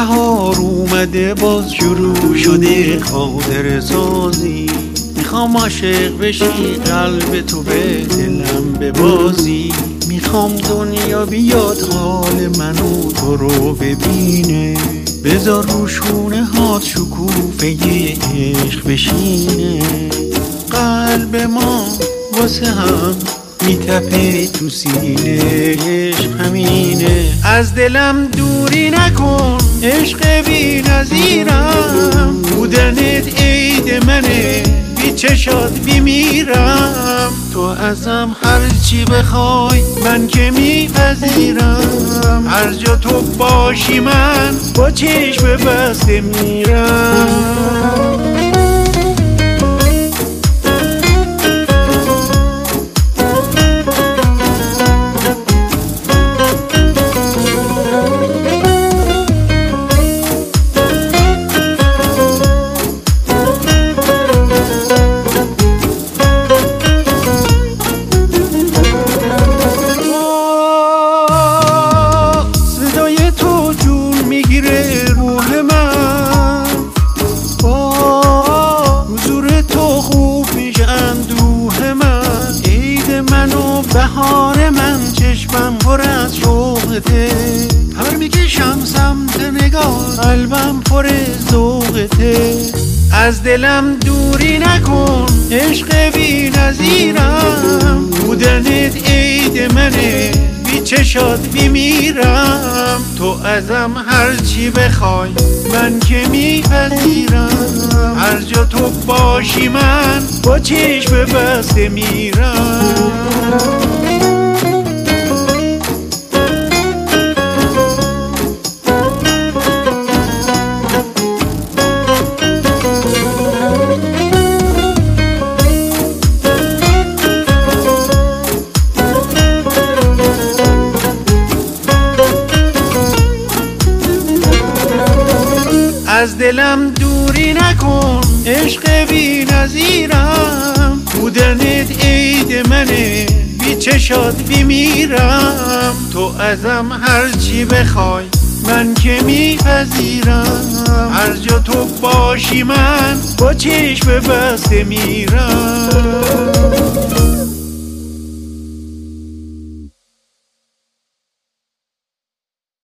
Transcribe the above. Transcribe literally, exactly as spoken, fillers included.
بهار اومده باز شروع شده خاطر سازی، میخوام عاشق بشی قلب تو به دلم ببازی، میخوام دنیا بیاد حال منو تو رو ببینه، بذار رو شونه هات شکوفه عشق بشینه، قلب ما واسه هم میتپه تو سینه، عشق همینه، از دلم دوری نکن عشق بی نظیرم، بودنت عید منه بی چشات بیمیرم، تو ازم هر چی بخوای من که میپذیرم، هر جا تو باشی من با چشم بسته میرم. بهار من چشمم پر از شوقته، هر میکشم سمت نگاه قلبم پر ذوقته، از دلم دوری نکن عشق بی نظیرم، بودنت عید منه بی چشات بیمیرم، تو ازم هر چی بخوای من که میپذیرم، هر جا تو باشی من با چشم بسته میرم. از دلم دوری نکن عشق بی نظیرم، بودنت عید منه بی چشات بیمیرم، تو ازم هر چی بخوای من که میپذیرم، هر جا تو باشی من با چشم بسته میرم.